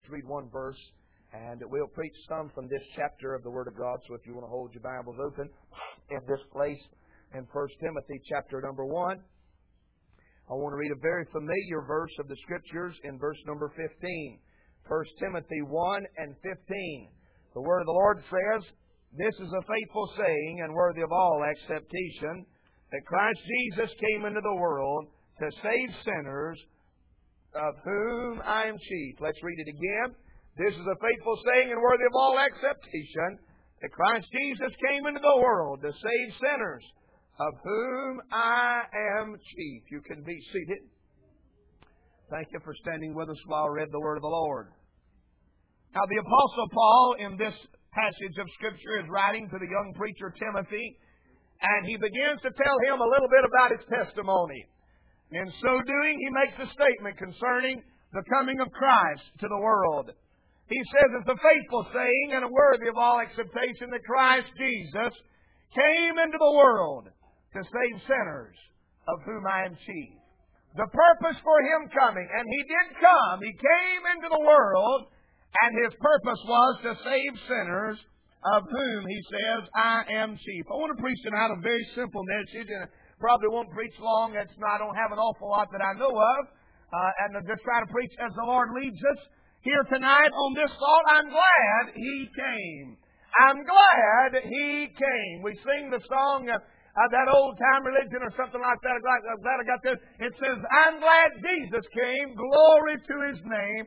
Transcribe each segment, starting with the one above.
read one verse, and we'll preach some from this chapter of the Word of God. So if you want to hold your Bibles open in this place in 1 Timothy chapter number 1, I want to read a very familiar verse of the Scriptures in verse number 15. 1 Timothy 1 and 15. The Word of the Lord says, "This is a faithful saying and worthy of all acceptation, that Christ Jesus came into the world to save sinners, of whom I am chief." Let's read it again. "This is a faithful saying and worthy of all acceptation, that Christ Jesus came into the world to save sinners, of whom I am chief." You can be seated. Thank you for standing with us while I read the Word of the Lord. Now, the Apostle Paul, in this passage of Scripture, is writing to the young preacher Timothy, and he begins to tell him a little bit about his testimony. In so doing, he makes a statement concerning the coming of Christ to the world. He says it's a faithful saying and worthy of all acceptation that Christ Jesus came into the world to save sinners, of whom I am chief. The purpose for Him coming, and He did come. He came into the world, and His purpose was to save sinners, of whom He says, I am chief. I want to preach tonight a very simple message, and I probably won't preach long. I don't have an awful lot that I know of, and I'll just try to preach as the Lord leads us. Here tonight on this thought, I'm glad He came. I'm glad He came. We sing the song, that old-time religion or something like that. I'm glad I got this. It says, I'm glad Jesus came. Glory to His name.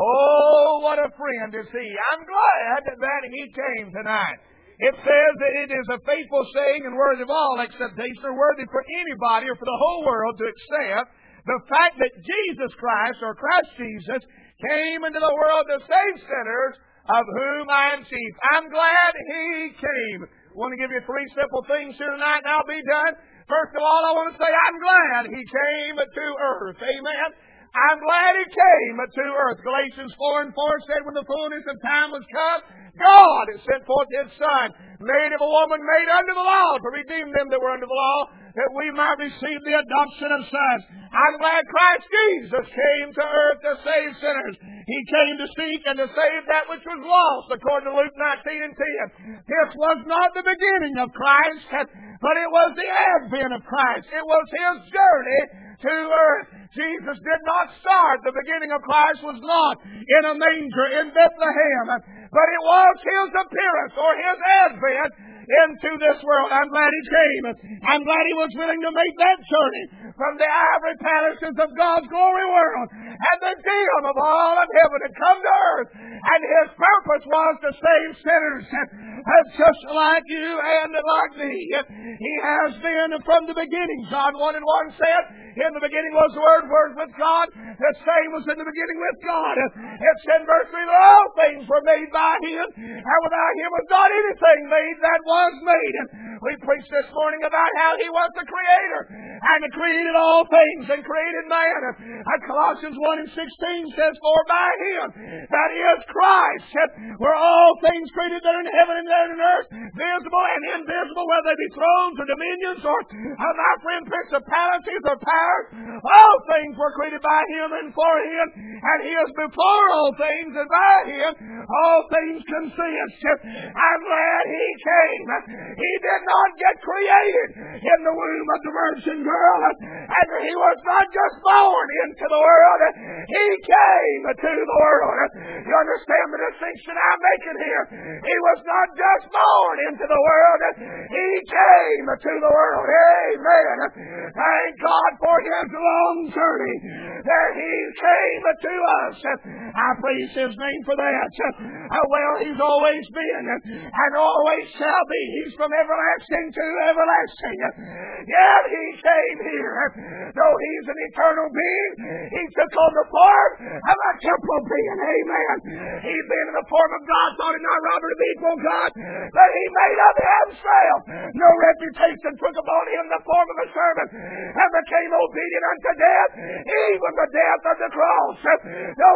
Oh, what a friend is He. I'm glad that He came tonight. It says that it is a faithful saying and worthy of all acceptation, or worthy for anybody or for the whole world to accept the fact that Jesus Christ, or Christ Jesus, came into the world to save sinners, of whom I am chief. I'm glad He came. I want to give you three simple things here tonight, and I'll be done. First of all, I want to say I'm glad He came to earth. Amen. I'm glad He came to earth. Galatians 4 and 4 said, when the fullness of time was come, God has sent forth His Son, made of a woman, made under the law, to redeem them that were under the law, that we might receive the adoption of sons. I'm glad Christ Jesus came to earth to save sinners. He came to seek and to save that which was lost, according to Luke 19 and 10. This was not the beginning of Christ, but it was the advent of Christ. It was His journey to earth. Jesus did not start. The beginning of Christ was not in a manger in Bethlehem, but it was His appearance or His advent into this world. I'm glad He came. I'm glad He was willing to make that journey from the ivory palaces of God's glory world and the dim of all of heaven to come to earth. And His purpose was to save sinners just like you and like me. He has been from the beginning. John 1 and 1 said, in the beginning was the Word, Word with God. The same was in the beginning with God. It said in verse 3 that all things were made by Him, and without Him was not anything made that was made. We preached this morning about how He was the Creator, and He created all things and created man. Colossians 1 and 16 says, for by Him, that is Christ, were all things created that are in heaven and that are in earth, visible and invisible, whether they be thrones or dominions or, my friend, principalities or powers. All things were created by Him and for Him, and He is before all things, and by Him all things consist. I'm glad He came. He did not get created in the womb of the virgin girl, and He was not just born into the world. He came to the world. You understand the distinction I'm making here? He was not just born into the world. He came to the world. Amen. Thank God for His long journey that He came to us. I praise His name for that. Well, He's always been and always shall be. He's from everlasting to everlasting. Yet He came here. Though He's an eternal being, He took on the form of a temporal being. Amen. He being in the form of God, thought it not robbery to be equal God, but He made of Himself no reputation, took upon Him the form of a servant, and became obedient unto death, even the death of the cross. Though He was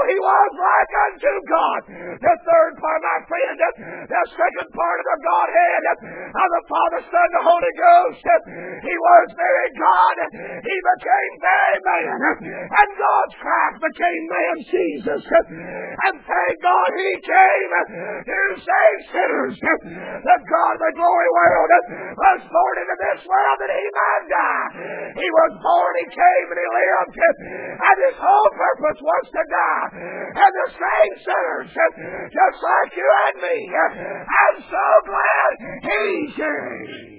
was like unto God. The third part, my friend, the second part of the Godhead, of the Father, Son, the Holy Ghost. He was very God. He became very man. And God's Christ became man, Jesus. And thank God He came to save sinners. The God of the glory world was born into this world that He might die. He was born, He came, and He lived. And His whole purpose was to die. And to save sinners, just like you and me. I'm so glad He came.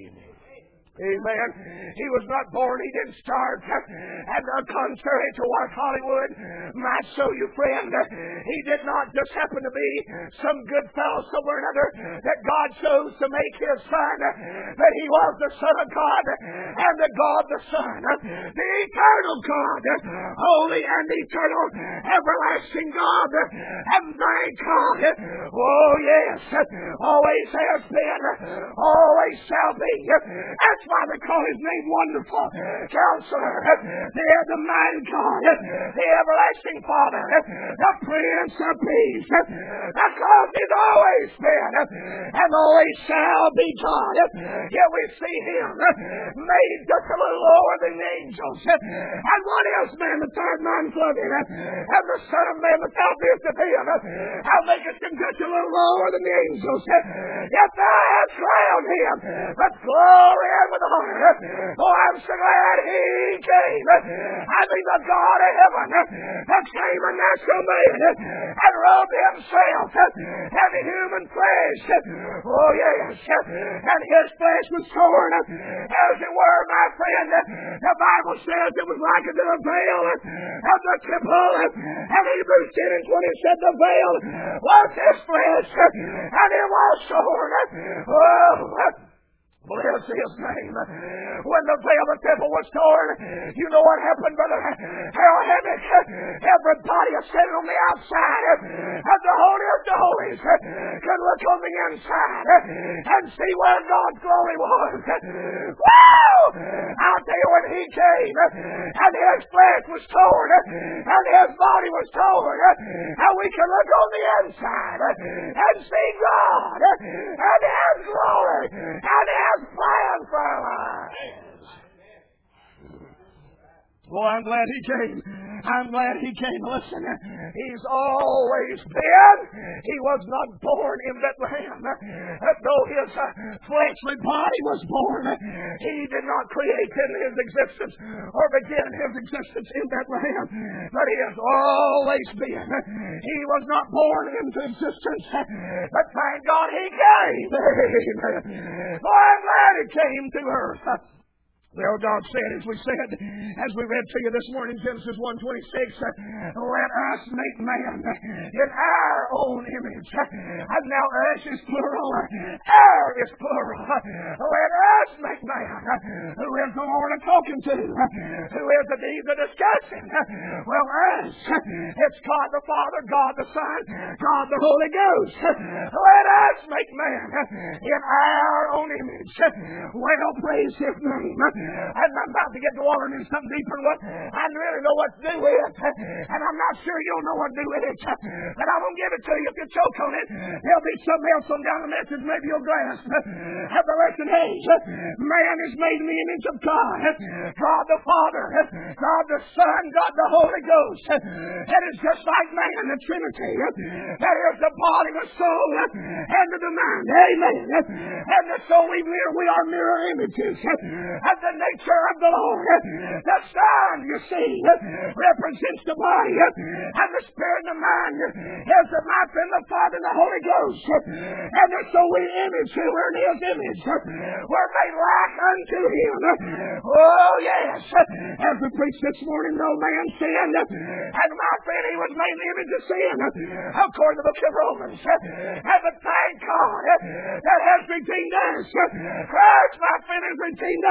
Amen. He was not born, He didn't start. And contrary to what Hollywood might show you, friend, He did not just happen to be some good fellow somewhere or another that God chose to make His Son. But He was the Son of God and the God the Son, the eternal God, holy and eternal, everlasting God, and thank God. Oh yes, always has been, always shall be. That's why they call His name Wonderful Counselor, the mighty God, the everlasting Father, the Prince of Peace, because He's always been and always shall be God. Yet we see Him made just a little lower than the angels. And what is man, the third man of Him, and the Son of Man, the fifth of Him? How maketh Him just a little lower than the angels? Yet Thou hast crowned Him with glory and with honor. Oh, I'm so glad He came. I mean, the God of heaven that came a natural man and robed Himself in the human flesh. Oh, yes. And His flesh was torn, as it were, my friend. The Bible says it was like unto the veil of the temple. And Hebrews 10 and 20 said the veil was His flesh, and it was torn. Oh, bless His name. When the veil of the temple was torn, you know what happened, Brother Harold Hammock? Everybody sitting on the outside of the Holiest of Holies could look on the inside and see where God's glory was. Woo! I'll tell you, when He came and His flesh was torn and His body was torn, and we can look on the inside and see God and His glory and His plan for our lives. Well, I'm glad He came. I'm glad He came. Listen, He's always been. He was not born in Bethlehem. Though His fleshly body was born, He did not create in His existence or begin His existence in Bethlehem. But He has always been. He was not born into existence. But thank God He came. Oh, I'm glad He came to earth. Well, God said, as we read to you this morning, Genesis 1:26, let us make man in our own image. And now us is plural. Our is plural. Let us make man. Who is the Lord I'm talking to? Who is the deed of discussion? Well, us. It's God the Father, God the Son, God the Holy Ghost. Let us make man in our own image. Well, praise His name. And I'm about to get to water in something deeper than what I really know what to do with it. And I'm not sure you'll know what to do with it. But I'm going to give it to you. If you choke on it, there'll be something else on down the message maybe you'll grasp. Have the lesson, hey, man is made in the image of God. God the Father, God the Son, God the Holy Ghost. It is just like man, the Trinity. That is the body, the soul, and the mind. Amen. And so we are mirror images of the nature of the Lord. The Son, you see, represents the body, and the Spirit and the mind is the mouth and the Father and the Holy Ghost. And so we image Him, we're in His image. We're made like unto Him. Oh, yes. As we preached this morning, no man sinned. And my friend, he was made in the image of sin, according to the book of Romans. And but thank God that has redeemed us. Christ, my friend, has redeemed us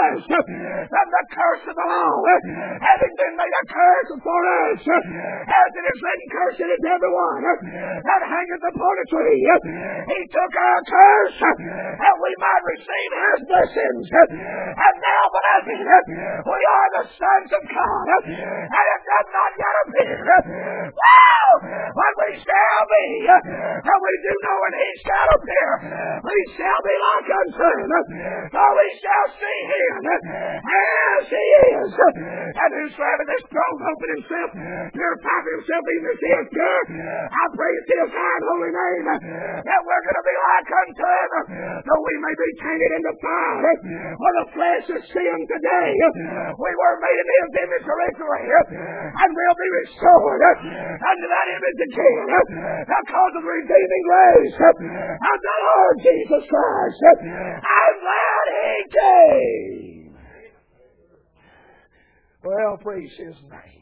than the curse of the law, having been made a curse for us, as it is written, cursed is everyone that hangeth upon a tree. He took our curse, and we might receive His blessings. And now, beloved, we are the sons of God, and it does not yet appear what we shall be. And we do know when He shall appear, we shall be like unto Him, for we shall see Him as He is. And whosoever this throne open himself, purify himself even as He is pure, I praise His high and holy name, that we're going to be like unto Him, though we may be tainted in the fire, for the flesh is sin today. We were made in His image originally, and will be restored unto that image again, because of the redeeming grace of the Lord Jesus Christ. I'm glad He came. Well, praise His name.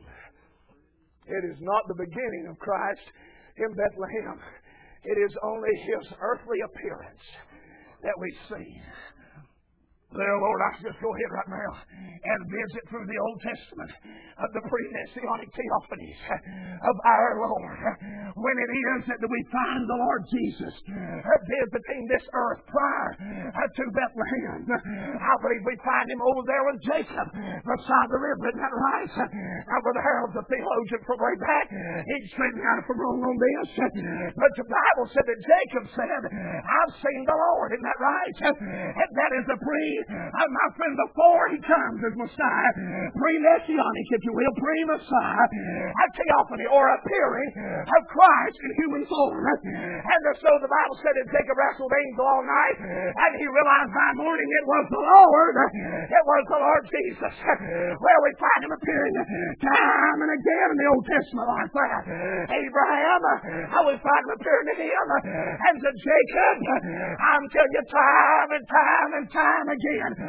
It is not the beginning of Christ in Bethlehem. It is only His earthly appearance that we see. Well, Lord, I just go ahead right now and visit through the Old Testament of the pre-Messianic theophanies of our Lord. When it is that we find the Lord Jesus visiting this earth prior to Bethlehem, I believe we find Him over there with Jacob beside the river. Isn't that right? Now, Brother Harold's a theologian from way back. He's straight out from wrong on this. But the Bible said that Jacob said, I've seen the Lord. Isn't that right? And that is the my friend, before He comes as Messiah, pre-Messianic, if you will, pre-Messiah, a theophany or appearing of Christ in human form. And so the Bible said that Jacob wrestled angel all night, and he realized by morning it was the Lord. It was the Lord Jesus. Well, we find Him appearing time and again in the Old Testament like that. Abraham, how we find Him appearing to him, and to Jacob, I'm telling you, time and time and time again,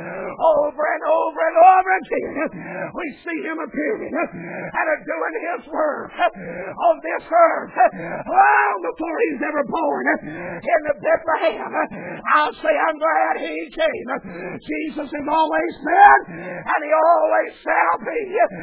over and over and over again, we see Him appearing and doing His work on this earth long before He's ever born in Bethlehem. I'll say I'm glad He came. Jesus has always been, and He always shall be.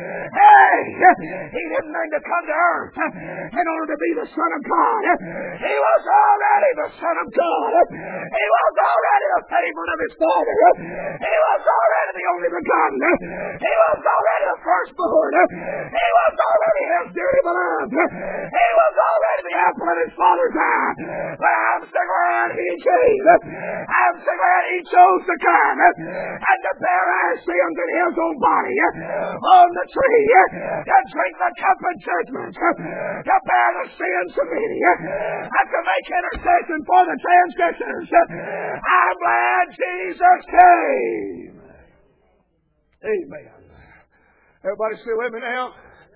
Hey, He didn't mean to come to earth in order to be the Son of God. He was already the Son of God. He was already the favorite of His Father. He was already the only begotten. He was already the firstborn. He was already His dearly beloved. He was already the apple of His Father's eye. But I'm so glad He came. I'm so glad He chose to come and to bear our sins in His own body on the tree, to drink the cup of judgment, to bear the sins of many, and to make intercession for the transgressors. I'm glad Jesus came. Amen. Everybody still with me now?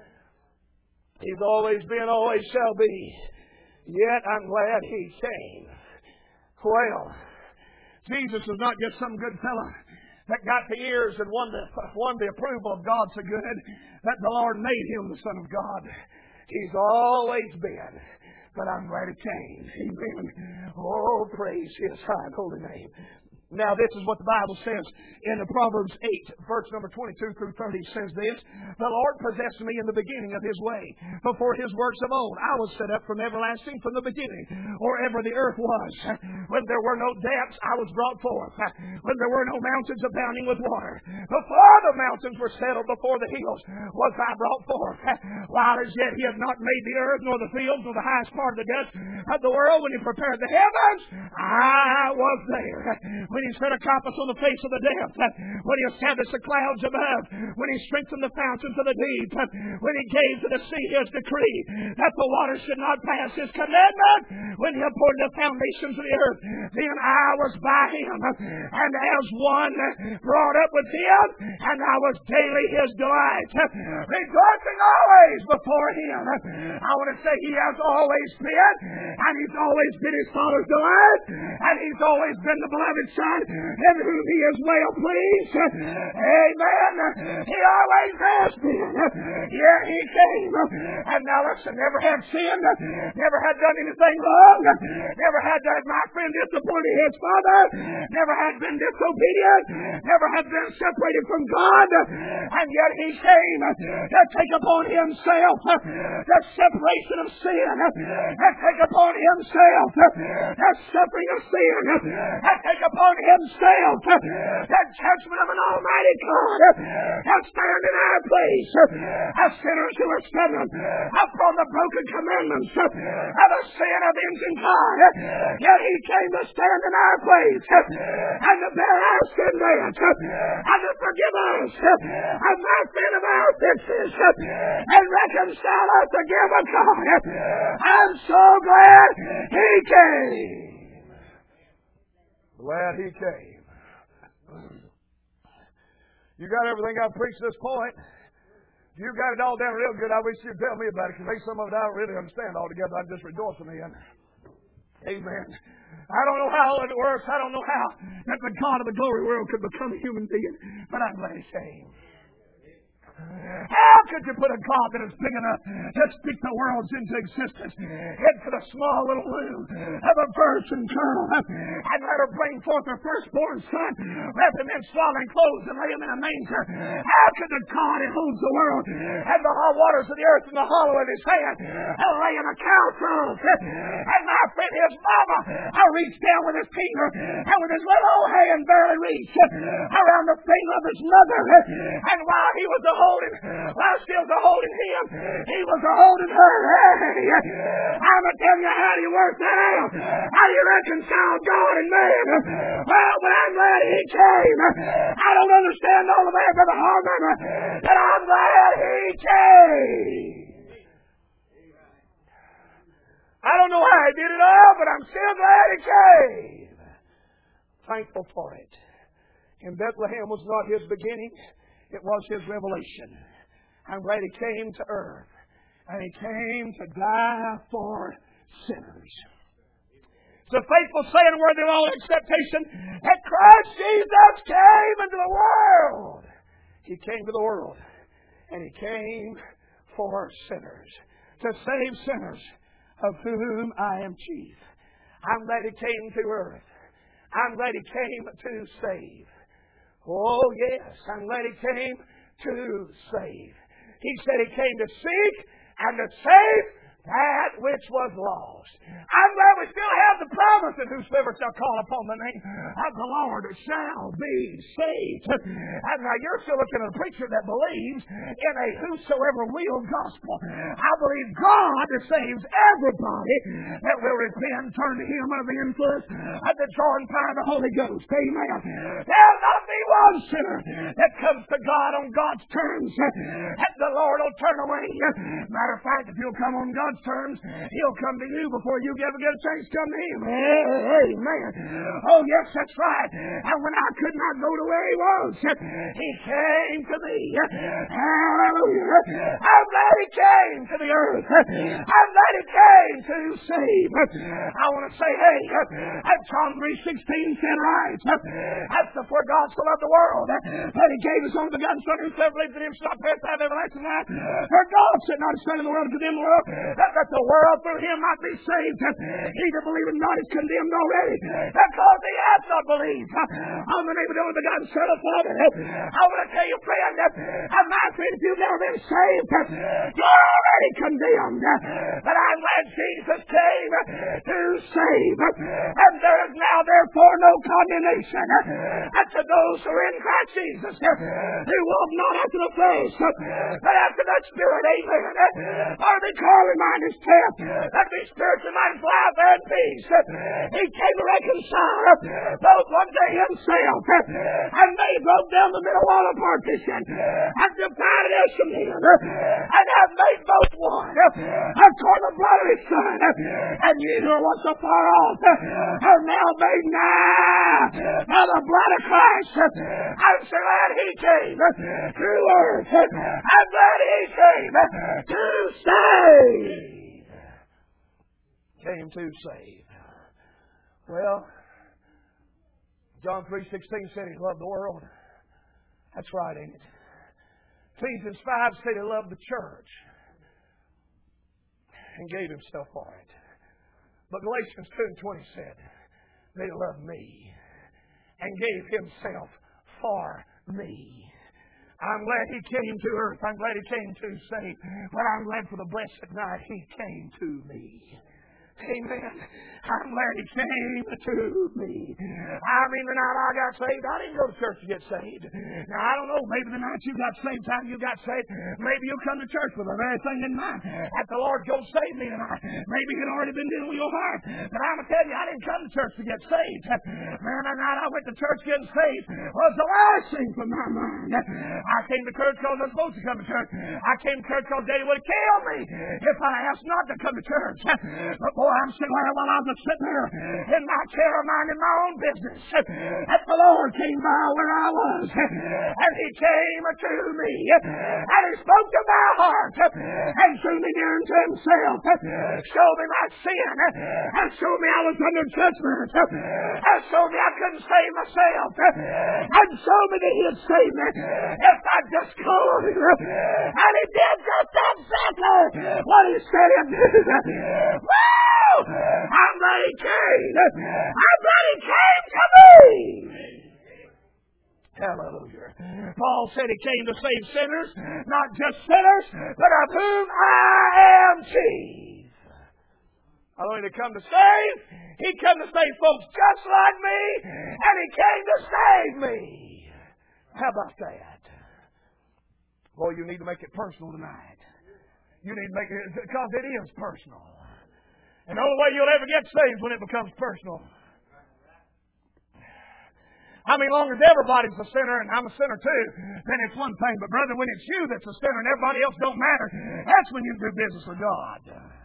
He's always been, always shall be. Yet I'm glad He came. Well, Jesus is not just some good fellow that got the ears and won the approval of God so good that the Lord made Him the Son of God. He's always been. But I'm glad He came. Amen. Oh, praise His high and holy name. Now, this is what the Bible says in the Proverbs 8, verse number 22 through 30 says this: The Lord possessed me in the beginning of His way, before His works of old. I was set up from everlasting, from the beginning, or ever the earth was. When there were no depths, I was brought forth. When there were no mountains abounding with water, before the mountains were settled, before the hills was I brought forth. While as yet He had not made the earth, nor the fields, nor the highest part of the dust of the world, when He prepared the heavens, I was there. When He set a compass on the face of the depth, when He established the clouds above, when He strengthened the fountains of the deep, when He gave to the sea His decree that the waters should not pass His commandment, when He appointed the foundations of the earth, then I was by Him, and as one brought up with Him, and I was daily His delight, rejoicing always before Him. I want to say He has always been, and He's always been His Father's delight, and He's always been the beloved Son mine, in whom He is well pleased. Amen. He always has been. Yeah, He came. And now listen, never had sinned, never had done anything wrong, never had, my friend, disappointed his father, never had been disobedient, never had been separated from God, and yet He came to take upon Himself the separation of sin, to take upon Himself the suffering of sin, to take upon Himself the judgment of an almighty God, to stand in our place as sinners who are stubborn upon the broken commandments of the sin avenging God. Yet He came to stand in our place and to bear our sin debt and to forgive us of our sin of our offenses and reconcile us again with God. I'm so glad He came. Glad He came. You got everything I've preached to this point. You got it all down real good. I wish you'd tell me about it, because maybe some of it I don't really understand altogether. I'm just rejoicing in. Amen. I don't know how it works. I don't know how that the God of the glory world could become a human being. But I'm glad He came. How could you put a God that is big enough to speak the worlds into existence into the small little womb of a virgin girl and let her bring forth her firstborn son, wrap him in swaddling clothes and lay him in a manger? How could the God that holds the world and the waters of the earth in the hollow of His hand and lay in a cow trough? And my friend, his mama, I reached down with his finger and with his little old hand barely reached around the finger of his mother. And while he was while she was holding him, he was holding her. Hey, I'm going to tell you how you work that out. How you reconcile God and man. Well, but I'm glad He came. I don't understand all of that, Brother Harmon, but I'm glad He came. I don't know how He did it all, but I'm still glad He came. Thankful for it. And Bethlehem was not His beginning. It was His revelation. I'm glad He came to earth. And He came to die for sinners. It's a faithful saying worthy of all acceptation that Christ Jesus came into the world. He came to the world. And He came for sinners. To save sinners, of whom I am chief. I'm glad He came to earth. I'm glad He came to save. Oh, yes, I'm glad He came to save. He said He came to seek and to save that which was lost. I'm glad we still have the promise that whosoever shall call upon the name of the Lord shall be saved. And now you're still looking at a preacher that believes in a whosoever will gospel. I believe God saves everybody that will repent, turn to Him under the influence of the drawing power of the Holy Ghost. Amen. There'll not be one sinner that comes to God on God's terms that the Lord will turn away. Matter of fact, if you'll come on God's terms, He'll come to you before you ever get a chance to come to Him. Amen. Oh, yes, that's right. And when I could not go to where He was, He came to me. Hallelujah. I'm glad He came to the earth. I'm glad He came to save. I want to say, hey, John 3:16 said right. That's the for God so loved the world that He gave His only begotten Son, whosoever believes in Him shall not perish but have everlasting life. For God sent not His Son in the world to condemn the world, that the world through Him might be saved. He that believeth not is condemned already, because he hath not believed on the name of the only begotten Son of Father. I want to tell you, friend, my friend, if you've never been saved, you're already condemned. But I'm glad Jesus came to save. And there is now therefore no condemnation to those who are in Christ Jesus, who walk not after the flesh, but after the Spirit. Amen. For the carnal mind is death, that the spiritual mind is life and peace. He came to reconcile both unto Himself, and they broke down the middle wall of partition, and divided us from Him, and have made both one, according to the blood of His Son. And you who are once afar off are now made nigh by the blood of Christ. I'm so glad He came to earth. I'm glad He came to save. Came to save. Well, John 3:16 said He loved the world. That's right, ain't it? Ephesians 5 said He loved the church and gave Himself for it. But Galatians 2:20 said that He loved me and gave Himself for me. I'm glad He came to earth. I'm glad He came to save. But I'm glad for the blessed night He came to me. Amen. I'm glad He came to me. I mean, the night I got saved, I didn't go to church to get saved. Now, I don't know, maybe the night you got saved, time you got saved, maybe you'll come to church with the very thing in mind. That the Lord go save me tonight. Maybe He'd already been dealing with your heart. But I'm going to tell you, I didn't come to church to get saved. Man, that night I went to church getting saved was the last thing from my mind. I came to church because I was supposed to come to church. I came to church because Daddy would kill me if I asked not to come to church. But boy, I'm sitting there while I was sitting there in my chair minding my own business. And the Lord came by where I was. And He came to me. And He spoke to my heart. And drew me near unto Himself. Showed me my sin. And showed me I was under judgment. And showed me I couldn't save myself. And showed me that He had saved me if I just called Him. And He did just exactly what He said He'd do. I'm glad He came. I'm glad He came to me. Hallelujah. Paul said He came to save sinners, not just sinners, but of whom I am chief. Not only to come to save, He came to save folks just like me, and He came to save me. How about that? Boy, you need to make it personal tonight. You need to make it, because it is personal. And the only way you'll ever get saved is when it becomes personal. I mean, long as everybody's a sinner, and I'm a sinner too, then it's one thing. But brother, when it's you that's a sinner and everybody else don't matter, that's when you do business with God.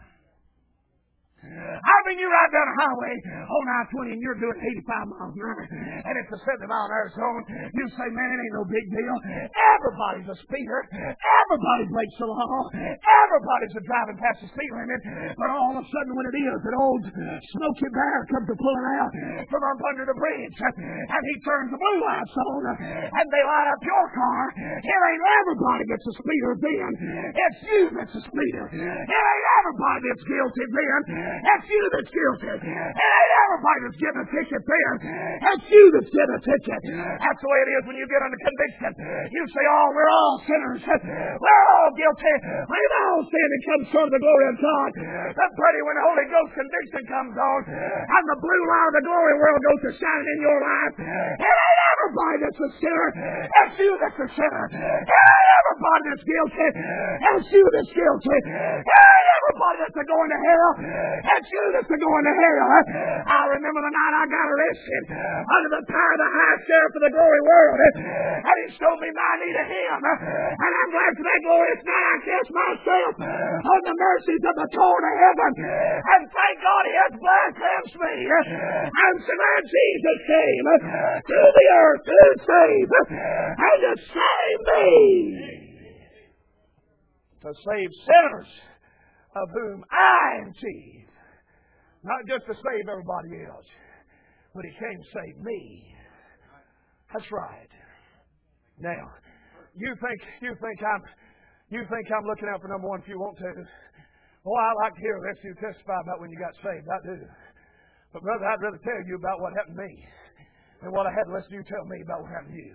I mean, you ride down a highway on I-20 and you're doing 85 miles an hour, and it's a 70-mile an hour zone. You say, man, it ain't no big deal. Everybody's a speeder. Everybody breaks the law. Everybody's a driving past the speed limit. But all of a sudden, when it is, an old Smoky Bear comes to pulling out from up under the bridge, and he turns the blue lights on, and they light up your car. It ain't everybody that's a speeder then. It's you that's a speeder. It ain't everybody that's guilty then. It's you that's guilty. It ain't everybody that's getting a ticket then. It's you that's getting a ticket. That's the way it is when you get under conviction. You say, oh, we're all sinners. We're all guilty. We've all sinned and come short of the glory of God. But buddy, when the Holy Ghost conviction comes on, and the blue light of the glory world goes to shining in your life, it ain't everybody that's a sinner. It's you that's a sinner. It ain't everybody that's guilty. It's you that's guilty. It ain't everybody that's going to hell. It's you that's going to hell. I remember the night I got arrested under the power of the high sheriff of the glory world. And he showed me my need of Him. And I'm glad for that glorious night I cast myself on the mercies of the throne of heaven. And thank God He has blood cleansed me. I'm so glad Jesus came to the earth to save and to save me. To save sinners, of whom I am chief. Not just to save everybody else, but He came to save me. That's right. Now, you think I'm looking out for number one if you want to. Well, I like to hear the rest of you testify about when you got saved. I do. But brother, I'd rather tell you about what happened to me than what I had to listen to you tell me about what happened to you.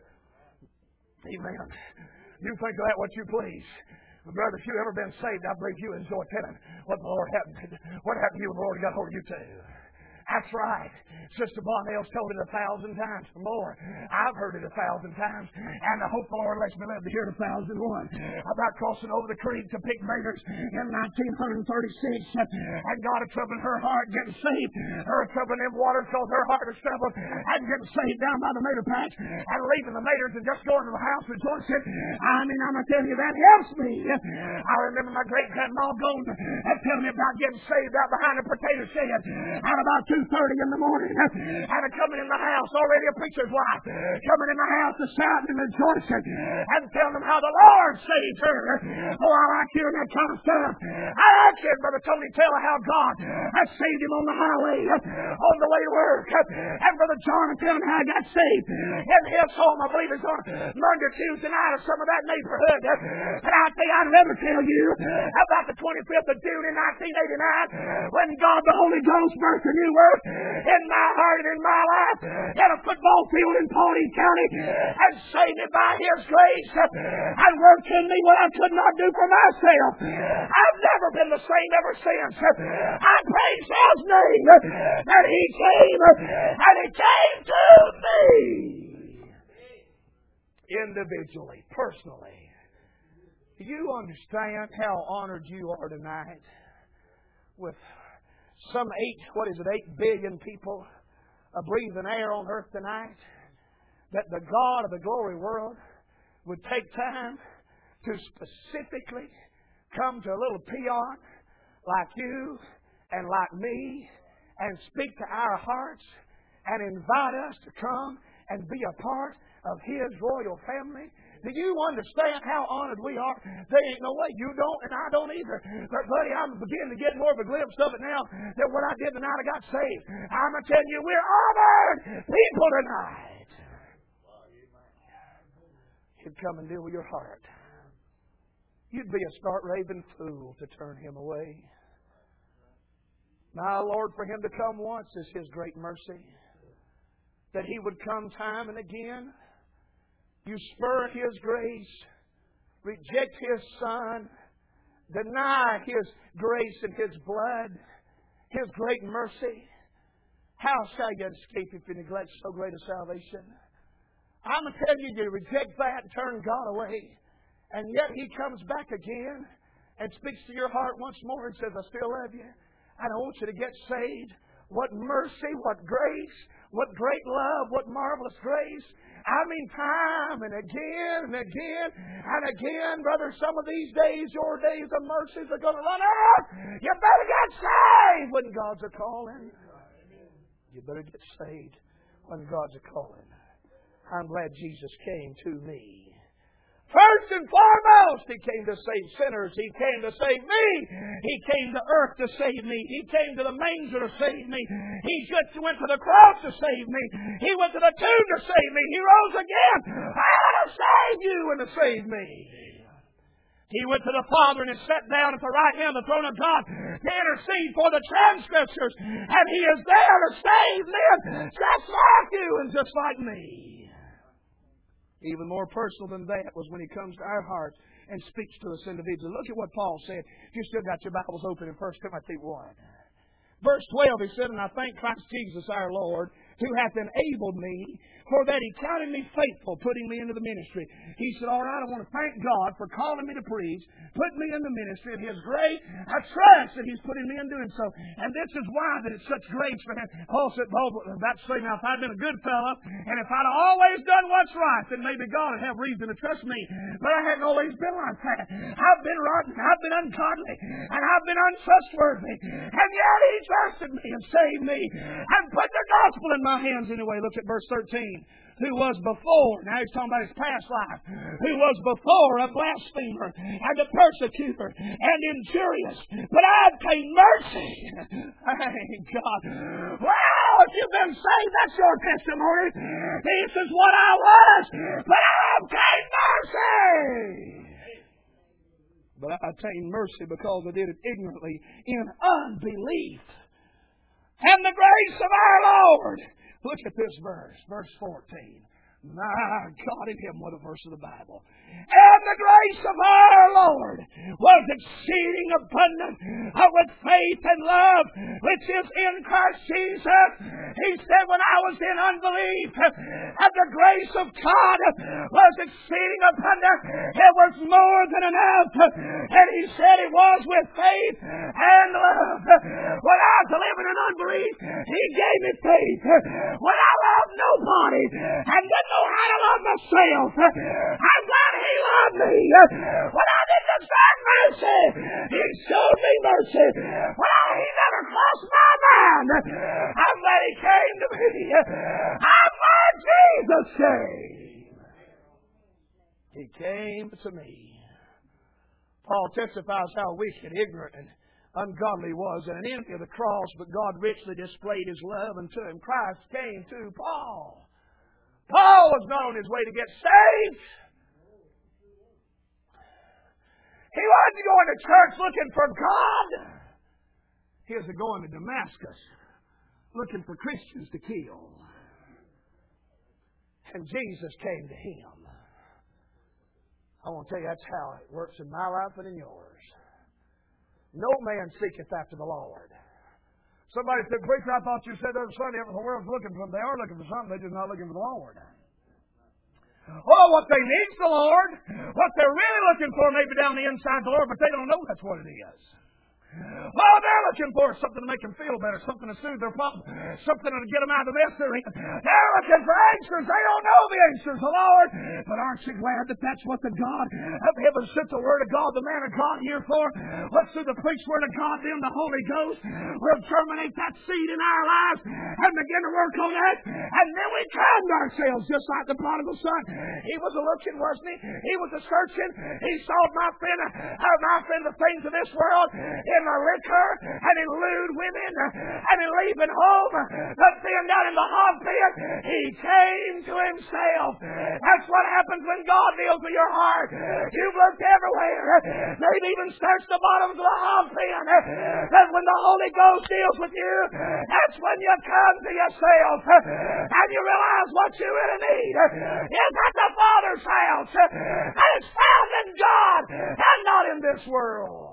Amen. You think of that what you please. But brother, if you've ever been saved, I believe you enjoy telling what the Lord happened. What happened to you when the Lord got hold of you too. That's right. Sister Bonnell's told it 1,000 times or more. I've heard it 1,000 times. And I hope the Lord lets me live to hear it 1,001. About crossing over the creek to pick maters in 1936. And God had troubled her heart getting saved. Her troubling them waters because her heart was troubled. And getting saved down by the mater patch. And leaving the maters and just going to the house rejoicing. I mean, I'm going to tell you, that helps me. I remember my great-grandma going and telling me about getting saved out behind a potato shed. And about 2 2:30 in the morning and coming in the house, already a preacher's wife, coming in the house to shouting and rejoicing and telling them how the Lord saved her. Oh, I like hearing that kind of stuff. I like hearing Brother Tony tell how God has saved him on the highway, on the way to work, and Brother John telling how he got saved in his home. I believe it's on Monday, Tuesday night or some of that neighborhood. And I think I'd never tell you about the 25th of June in 1989 when God the Holy Ghost birthed a new work in my heart and in my life in a football field in Pawnee County and saved me by His grace and worked in me what I could not do for myself. I've never been the same ever since. I praise His name that He came and He came to me. Individually, personally. Do you understand how honored you are tonight with some 8 billion people breathing air on earth tonight, that the God of the glory world would take time to specifically come to a little peon like you and like me and speak to our hearts and invite us to come and be a part of His royal family? Do you understand how honored we are? There ain't no way you don't, and I don't either. But, buddy, I'm beginning to get more of a glimpse of it now than what I did the night I got saved. I'm going to tell you, we're honored people tonight. He'd come and deal with your heart. You'd be a stark raving fool to turn Him away. My Lord, for Him to come once is His great mercy. That He would come time and again. You spurn His grace, reject His Son, deny His grace and His blood, His great mercy. How shall you escape if you neglect so great a salvation? I'm going to tell you, you reject that and turn God away. And yet He comes back again and speaks to your heart once more and says, I still love you. And I want you to get saved. What mercy, what grace, what great love, what marvelous grace. I mean, time and again and again and again, brother, some of these days, your days of mercies are going to run out. You better get saved when God's a-calling. You better get saved when God's a-calling. I'm glad Jesus came to me. First and foremost, He came to save sinners. He came to save me. He came to earth to save me. He came to the manger to save me. He just went to the cross to save me. He went to the tomb to save me. He rose again. I want to save you and to save me. He went to the Father and sat down at the right hand of the throne of God to intercede for the transgressors. And He is there to save men just like you and just like me. Even more personal than that was when He comes to our hearts and speaks to us individually. Look at what Paul said. If you still got your Bibles open in 1 Timothy 1. Verse 12, he said, And I thank Christ Jesus our Lord, who hath enabled me, for that He counted me faithful, putting me into the ministry. He said, all right, I want to thank God for calling me to preach, putting me in the ministry of His grace. I trust that He's putting me in doing so. And this is why that it's such grace for Him. Paul said, about to say, now, if I'd been a good fellow, and if I'd always done what's right, then maybe God would have reason to trust me. But I hadn't always been like that. I've been rotten, I've been ungodly, and I've been untrustworthy. And yet He trusted me and saved me and put the gospel in my hands anyway. Look at verse 13. Who was before, now he's talking about his past life, who was before a blasphemer and a persecutor and injurious, but I obtained mercy. Thank God. Well, if you've been saved, that's your testimony. This is what I was, but I obtained mercy. But I obtained mercy because I did it ignorantly in unbelief. And the grace of our Lord. Look at this verse, verse 14. My God in heaven, what a verse of the Bible. And the grace of our Lord was exceeding abundant with faith and love, which is in Christ Jesus. He said, when I was in unbelief, and the grace of God was exceeding abundant, it was more than enough. And He said it was with faith and love. When I was living in unbelief, He gave me faith. When I loved nobody and didn't know how to love myself, I'm glad He loved me. When I didn't deserve mercy, He showed me mercy. When He never crossed my mind, I'm He came to me. I'm glad Jesus came. He came to me. Paul testifies how wicked, ignorant, and ungodly he was, and an enemy of the cross, but God richly displayed His love unto him. Christ came to Paul. Paul was not on his way to get saved. He wasn't going to church looking for God. He was going to Damascus looking for Christians to kill. And Jesus came to him. I want to tell you that's how it works in my life and in yours. No man seeketh after the Lord. Somebody said, "Preacher, I thought you said the other Sunday the world's looking for them." They are looking for something, they're just not looking for the Lord. Oh, what they need is the Lord. What they're really looking for may be down the inside of the Lord, but they don't know that's what it is. Oh, they're looking for something to make them feel better, something to soothe their problem, something to get them out of the mess they're in. They're looking for answers. They don't know the answers, the Lord. But aren't you glad that that's what the God of heaven sent the Word of God, the man of God here for? What's through the preached Word of God, then the Holy Ghost will germinate that seed in our lives and begin to work on that. And then we calmed ourselves just like the prodigal son. He was a looking, wasn't he? He was a searching. He saw my friend the things of this world, in the liquor, and in lewd women, and in leaving home, but being down in the hog pit, he came to himself. That's what happens when God deals with your heart. You've looked everywhere, maybe even searched the bottoms of the hog pit, but when the Holy Ghost deals with you, that's when you come to yourself, and you realize what you really need is at the Father's house, and it's found in God, and not in this world.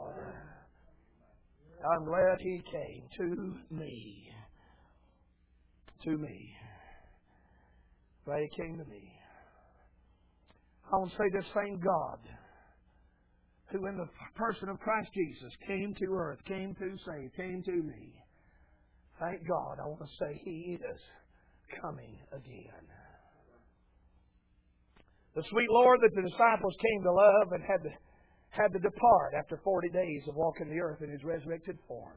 I'm glad He came to me. To me. Glad He came to me. I want to say this same God who in the person of Christ Jesus came to earth, came to save, came to me. Thank God, I want to say He is coming again. The sweet Lord that the disciples came to love and had to depart after 40 days of walking the earth in His resurrected form.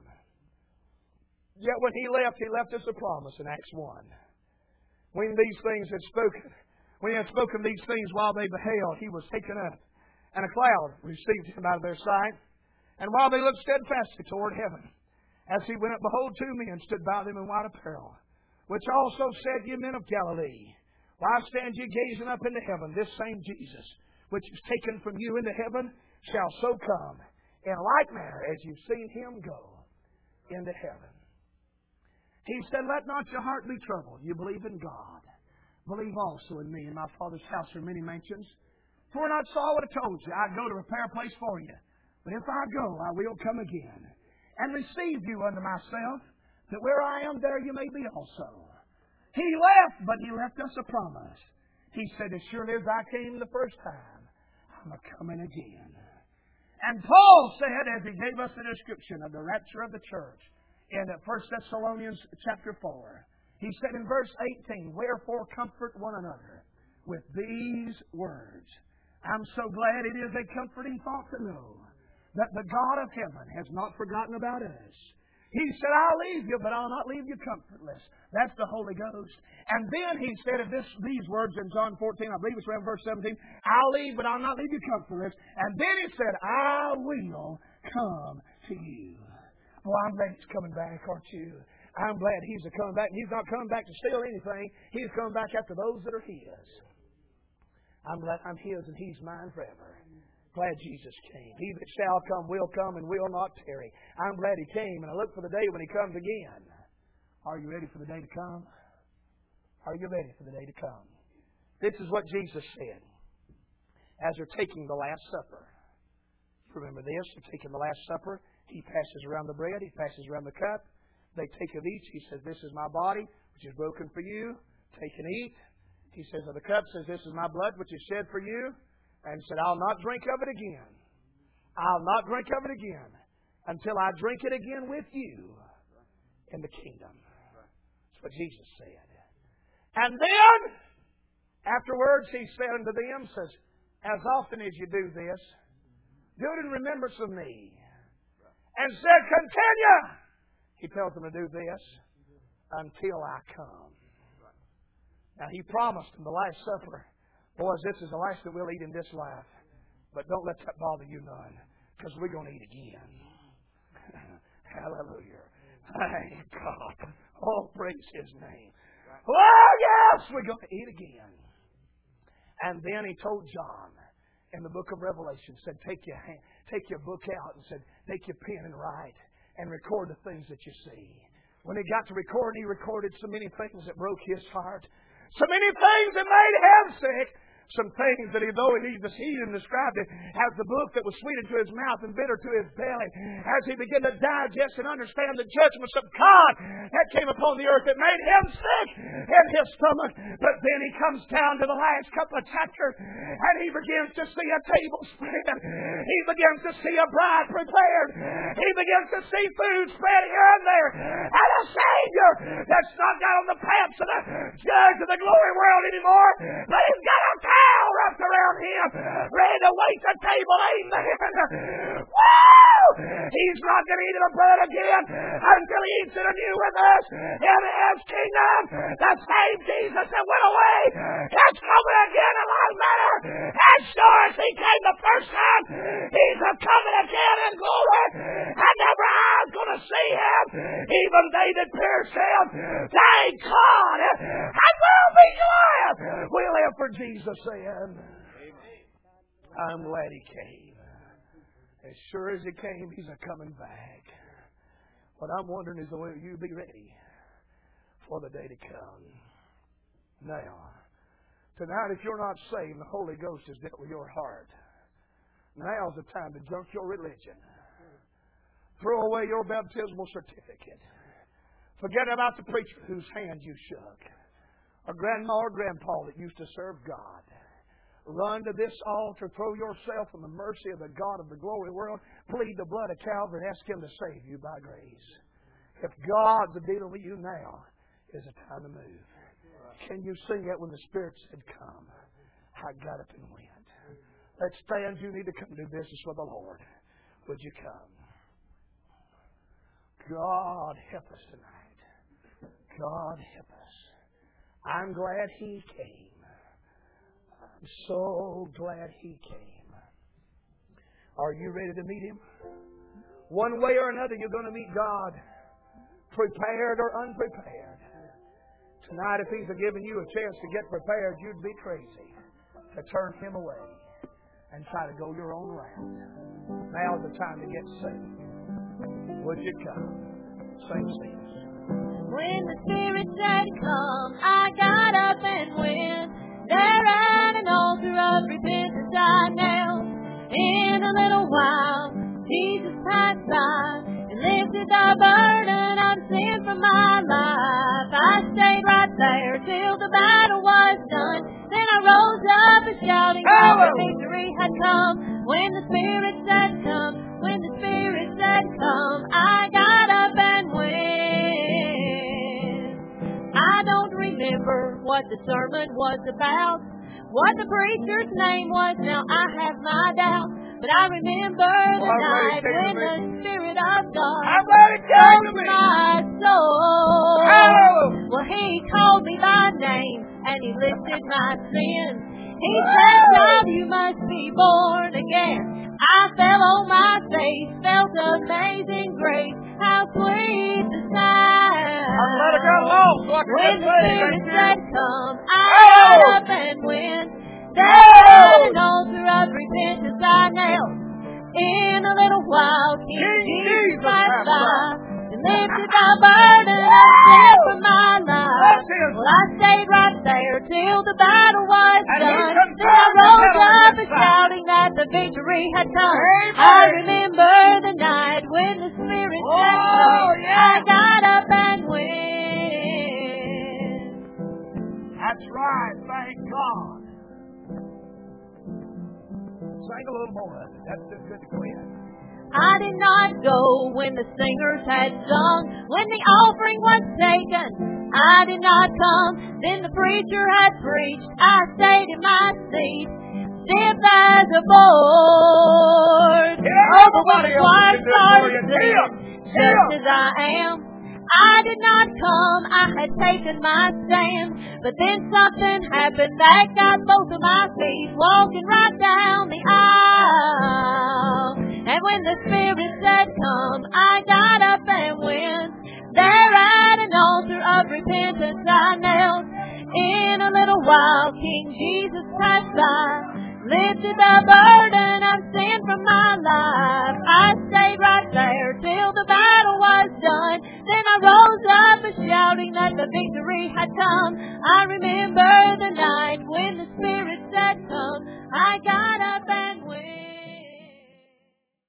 Yet when He left us a promise in Acts 1. When these things had spoken, when He had spoken these things while they beheld, He was taken up, and a cloud received Him out of their sight. And while they looked steadfastly toward heaven, as He went up, behold, 2 men stood by them in white apparel, which also said, Ye men of Galilee, why stand ye gazing up into heaven? This same Jesus, which is taken from you into heaven, shall so come in like manner as you've seen Him go into heaven. He said, Let not your heart be troubled. You believe in God. Believe also in me. In my Father's house are many mansions. For when I saw what I told you, I'd go to prepare a place for you. But if I go, I will come again and receive you unto myself, that where I am, there you may be also. He left, but He left us a promise. He said, As surely as I came the first time, I'm a-coming again. And Paul said, as he gave us the description of the rapture of the church in 1 Thessalonians chapter 4, he said in verse 18, Wherefore comfort one another with these words. I'm so glad it is a comforting thought to know that the God of heaven has not forgotten about us. He said, I'll leave you, but I'll not leave you comfortless. That's the Holy Ghost. And then He said these words in John 14, I believe it's around verse 17, I'll leave, but I'll not leave you comfortless. And then He said, I will come to you. Well, I'm glad He's coming back, aren't you? I'm glad He's coming back. He's not coming back to steal anything. He's coming back after those that are His. I'm glad I'm His and He's mine forever. Glad Jesus came. He that shall come will come and will not tarry. I'm glad He came, and I look for the day when He comes again. Are you ready for the day to come? Are you ready for the day to come? This is what Jesus said as they're taking the Last Supper. Remember this, they're taking the Last Supper. He passes around the bread. He passes around the cup. They take of each. He says, This is my body, which is broken for you. Take and eat. He says of the cup, says, This is my blood, which is shed for you. And said, I'll not drink of it again. I'll not drink of it again until I drink it again with you in the kingdom. That's what Jesus said. And then, afterwards, He said unto them, says, As often as you do this, do it in remembrance of me. And said, Continue. He tells them to do this. until I come. Now, He promised in the Last Supper, boys, this is the last that we'll eat in this life. But don't let that bother you none, because we're going to eat again. Hallelujah. Thank God. Oh, praise His name. Oh, yes, we're going to eat again. And then He told John in the book of Revelation, said, take your book out and said, take your pen and write and record the things that you see. When He got to recording, He recorded so many things that broke His heart. So many things that made Him sick. Some things that though he even described it as the book that was sweet into his mouth and bitter to his belly, as he began to digest and understand the judgments of God that came upon the earth, that made him sick in his stomach. But then he comes down to the last couple of chapters and he begins to see a table spread. He begins to see a bride prepared. He begins to see food spread here and there. And a Savior that's not got on the paths of the judge of the glory world anymore, but he's got a wrapped around him, ready to wait the table. Amen. Woo! He's not going to eat the bread again until He eats it anew with us in His kingdom. The same Jesus that went away is coming again in like manner. As sure as He came the first time, He's coming again in glory. And every eye is going to see Him, even they that pierce Him. Thank God. And we'll be glad. We live for Jesus. I'm glad He came. As sure as He came, He's coming back. What I'm wondering is, will you be ready for the day to come? Now, tonight, if you're not saved, the Holy Ghost has dealt with your heart. Now's the time to junk your religion. Throw away your baptismal certificate. Forget about the preacher whose hand you shook, or grandma or grandpa that used to serve God. Run to this altar, throw yourself on the mercy of the God of the glory world, plead the blood of Calvary, and ask Him to save you by grace. If God's dealing with you now, is a time to move. Can you sing that when the Spirit said, come? I got up and went. Let's stand. You need to come do business with the Lord. Would you come? God help us tonight. God help us. I'm glad He came. I'm so glad He came. Are you ready to meet Him? One way or another, you're going to meet God, prepared or unprepared. Tonight, if He's given you a chance to get prepared, you'd be crazy to turn Him away and try to go your own route. Now's the time to get saved. Would you come? Sing, sing. When the Spirit said come, I got up and went. There at an altar of repentance I knelt. In a little while, Jesus passed by and lifted the burden of sin from my life. I stayed right there till the battle was done. Then I rose up and shouting that the victory had come. When the Spirit said come, when the Spirit said come, I got up and went. I don't remember what the sermon was about, what the preacher's name was, now I have my doubts. But I remember the night when the Spirit of God called my soul. Well, He called me by name and He lifted my sins. He said, "Child, you must be born again." I fell on my face, felt amazing grace. How sweet the sound. When the Spirit said come, I got up and went. There an altar of repentance I knelt. In a little while, King Jesus passed by and lifted the burden of sin from my life. Well, I stayed right there till the battle was done. Then I rose up and shouting that the victory had come. I remember the night when the Spirit said come. I got up and went. That's right. Thank God. Sing a little more of it. That's just good to go in. I did not go when the singers had sung, when the offering was taken. I did not come, then the preacher had preached. I stayed in my seat, stiff as a board. Oh, but when the choir started singing, just as I am, I did not come, I had taken my stand. But then something happened that got both of my feet walking right down the aisle. And when the Spirit said come, I got up and went. There at an altar of repentance I knelt. In a little while King Jesus passed by, lifted the burden of sin from my life. I stayed right there till the battle was done. Then I rose up shouting that the victory had come. I remember